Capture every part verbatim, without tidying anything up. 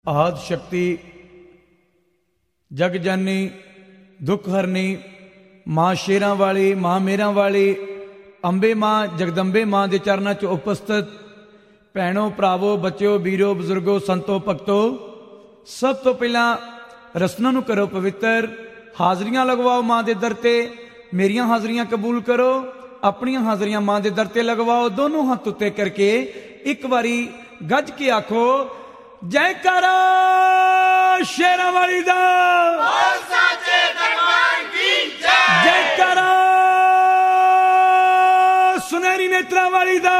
आद शक्ति जग जानी दुख हरनी माँ शेरां वाली माँ मेरां वाली अंबे माँ जगदंबे माँ के चरणों च उपस्थित भैणों भरावो बच्चों वीरो बजुर्गो संतो भगतो सब तो पहला रसना नूं करो पवित्र हाजरियां लगवाओ माँ के दर ते मेरियां हाजरियां कबूल करो अपनियां हाजरियां माँ के दर ते लगवाओ दोनों हाथ उत्ते करके एक बारी गज के आखो जयकारा शेरां वाली दा जयकारा सुनहरी नेत्रा वाली दा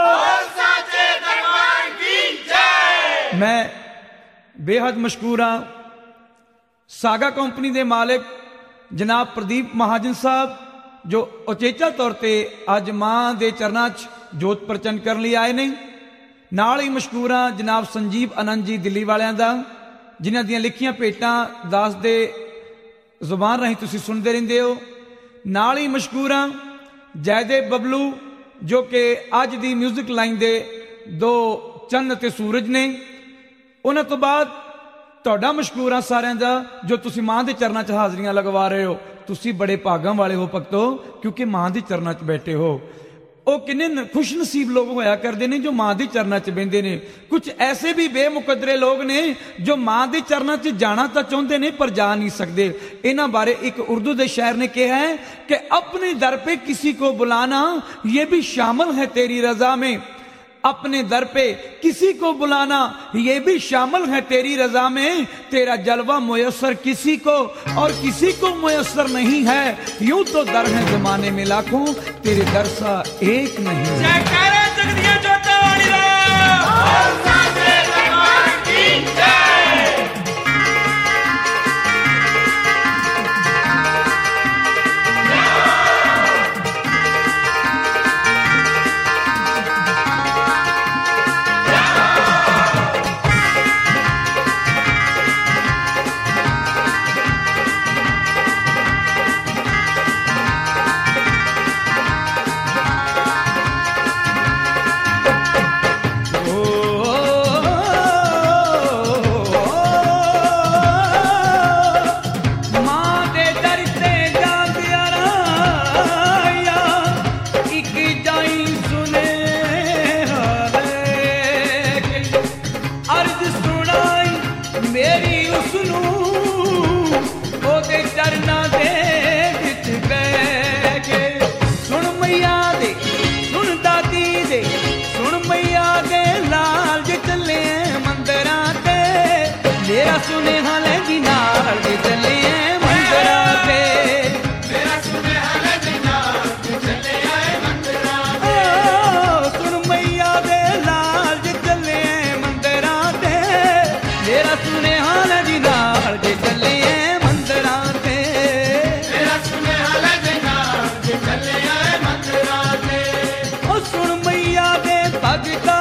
मैं बेहद मशकूर हाँ सागा कंपनी के मालिक जनाब प्रदीप महाजन साहब जो उचेचा तौर पर अज मां के चरणों च जोत प्रचंड करने लिए आए नहीं। नाल ही मशकूर हाँ जनाब संजीव आनंद जी दिल्ली वालियां दा जिन्हां दियां लिखियां भेटां दास दे जुबान राही तुसीं सुनते रहिंदे हो। नाल ही मशकूर हाँ जयदेव बबलू जो कि अज दी म्यूजिक लाइन दे दो चंद ते सूरज ने। उन्हां तो बाद तुहाडा मशकूर हाँ सारियां दा जो तुसीं मां दे चरनां च हाजरियां लगवा रहे हो। तुसीं बड़े भागां वाले हो भगतो क्योंकि मां दे चरनां च बैठे हो। वो किन्ने खुश नसीब लोग होया करते हैं जो मां दे चरनां च बहिंदे ने। कुछ ऐसे भी बेमुकदरे लोग ने जो मां दे चरनां च जाना तो चाहते हैं पर जा नहीं सकते। इन्हां बारे एक उर्दू के शायर ने कहा है कि अपने दर पे किसी को बुलाना ये भी शामिल है तेरी रजा में। अपने दर पे किसी को बुलाना ये भी शामिल है तेरी रजा में। तेरा जलवा मुयस्सर किसी को और किसी को मुयस्सर नहीं है। यूं तो दर है जमाने में लाखों तेरे दर सा एक नहीं है। जयकारा जगदिया जोता वाली दा सुनेहा लैंदी नाल दे चले मंदरा पे। मेरा सुनेहा लैंदी नाल दे चले आए मंदरा पे। ओ सुन मैया दे लाल दे चले मंदरा पे। मेरा सुनेहा लैंदी नाल दे चले मंदरा पे। मेरा सुनेहा लैंदी नाल दे चले आए मंदरा पे। ओ सुन मैया दे भगता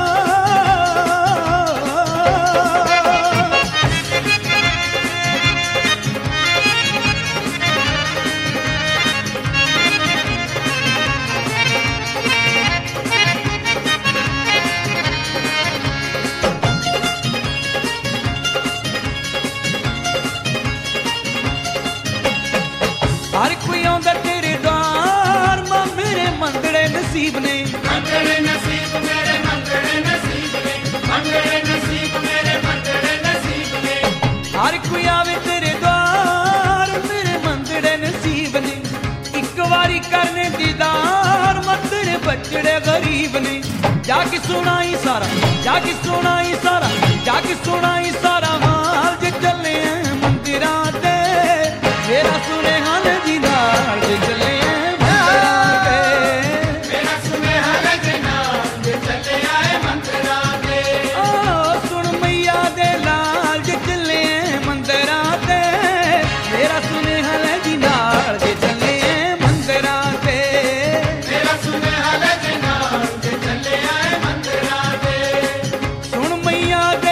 हर कोई आंदा तेरे द्वार मां मेरे मंदड़े नसीब ने। मंदड़े नसीब मेरे मंदड़े नसीब ने। मंदड़े नसीब मेरे मंदड़े नसीब ने। हर कोई आवे तेरे द्वार मेरे मंदड़े नसीब ने। एक बारी करने दीदार मंदड़े बचड़े गरीब ने। जाके सुनाई सारा जाके सुनाई सारा जाके सुनाई सारा माल जे चले मंदिरां ते। मेरा सुनेहा लैंदी नाल दे चले मंदरा पे। मेरा सुनेहा लैंदी नाल दे चले आए मंदरा पे। ओ सुन मैया दे लाल दे चले मंदरा पे। मेरा सुनेहा लैंदी नाल दे चले मंदरा पे। मेरा सुनेहा लैंदी नाल दे चले आए मंदरा पे। सुन मैया दे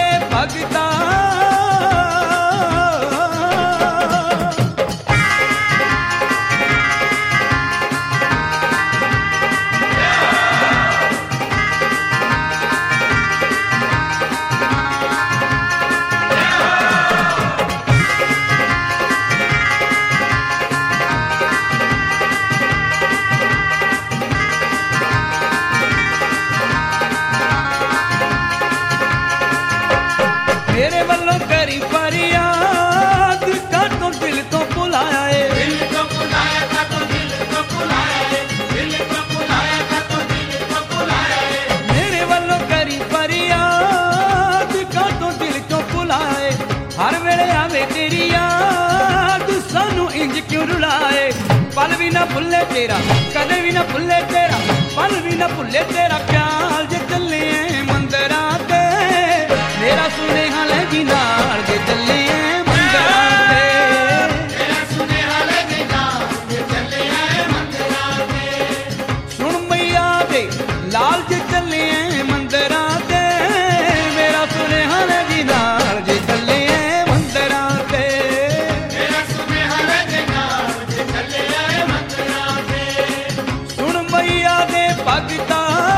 ਮੇਰੇ ਵੱਲੋਂ ਕਰੀ ਫਰਿਆਦ ਕਾਤੋਂ ਦਿਲ ਤੋਂ ਭੁਲਾਇਆ ਏ ਦਿਲ ਤੋਂ ਭੁਲਾਇਆ ਕਾਤੋਂ ਦਿਲ ਤੋਂ ਭੁਲਾਇਆ ਏ ਦਿਲ ਤੋਂ ਭੁਲਾਇਆ ਕਾਤੋਂ ਦਿਲ ਤੋਂ ਭੁਲਾਇਆ ਏ ਮੇਰੇ ਵੱਲੋਂ ਕਰੀ ਫਰਿਆਦ ਕਾਤੋਂ ਦਿਲ ਤੋਂ ਭੁਲਾਇਆ ਏ ਹਰ ਵੇਲੇ ਆਵੇ ਤੇਰੀ ਯਾਦ ਸਾਨੂੰ ਇੰਜ ਕਿਉਂ ਰੁਲਾਏ ਪਲ ਵੀ ਨਾ ਭੁੱਲੇ ਤੇਰਾ ਕਦੇ ਵੀ ਨਾ ਭੁੱਲੇ ਤੇਰਾ ਪਲ ਵੀ ਨਾ ਭੁੱਲੇ ਤੇਰਾ ਪਿਆਰ ਜੇ ਚੱਲੇ ਮੰਦਰਾਂ ਤੇ ਮੇਰਾ ਸੁਨੇਹਾ ਲੈ ਜੀ ਨਾਲ ਜੇ ਚੱਲੇ ਮੰਦਰਾਂ ਤੇ ਮੇਰਾ ਸੁਨੇਹਾ ਲੈ ਜੀ ਨਾਲ ਜੇ ਚੱਲੇ ਮੰਦਰਾਂ ਤੇ ਸੁਣ ਮਈਆ ਦੇ ਲਾਲ ਜੇ ਚੱਲੇ ਮੰਦਰਾਂ ਤੇ ਮੇਰਾ ਸੁਨੇਹਾ ਲੈ ਜੀ ਨਾਲ ਜੇ ਚੱਲੇ ਮੰਦਰਾਂ ਤੇ ਮੇਰਾ ਸੁਨੇਹਾ ਲੈ ਜੀ ਨਾਲ ਜੇ ਚੱਲੇ ਮੰਦਰਾਂ ਤੇ ਸੁਣ ਮਈਆ ਦੇ ਭਗਤਾ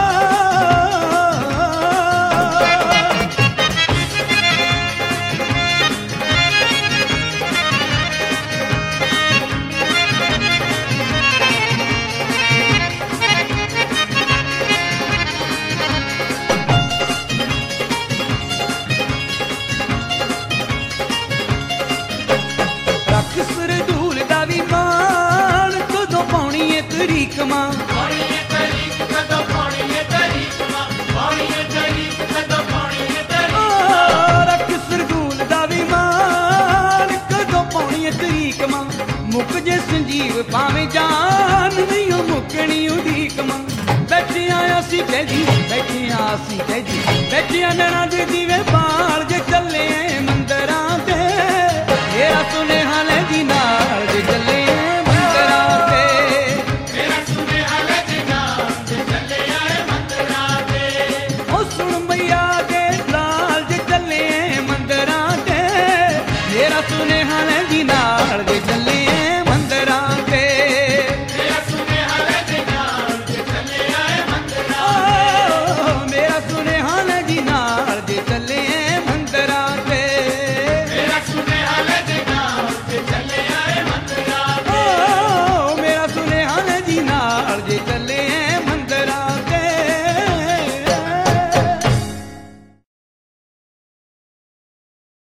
ਤਰੀਕ ਮਾਂ ਪਾਣੀ ਏ ਤਰੀਕ ਕਦੋਂ ਪਾਣੀ ਏ ਤਰੀਕ ਮਾਂ ਪਾਣੀ ਏ ਤਰੀਕ ਕਦੋਂ ਪਾਣੀ ਏ ਤਰੀਕ ਰੱਖ ਸਰਦੂਲ ਦਾ ਵੀ ਮਾਨ ਕਦੋਂ ਪਾਣੀ ਏ ਤਰੀਕ ਮਾਂ ਮੁੱਕ ਜੇ ਸੰਜੀਵ ਭਾਵੇਂ ਜਾਨ ਨਹੀਂ ਉਹ ਮੁੱਕਣੀ ਉਡੀਕ ਮਾਂ ਬੈਠਿਆ ਅਸੀਂ ਕਹਿਦੀ ਬੈਠਿਆ ਅਸੀਂ ਕਹਿਦੀ ਬੈਠਿਆ ਨੈਣਾ ਦੇ ਦੀਵੇ ਬਾਲ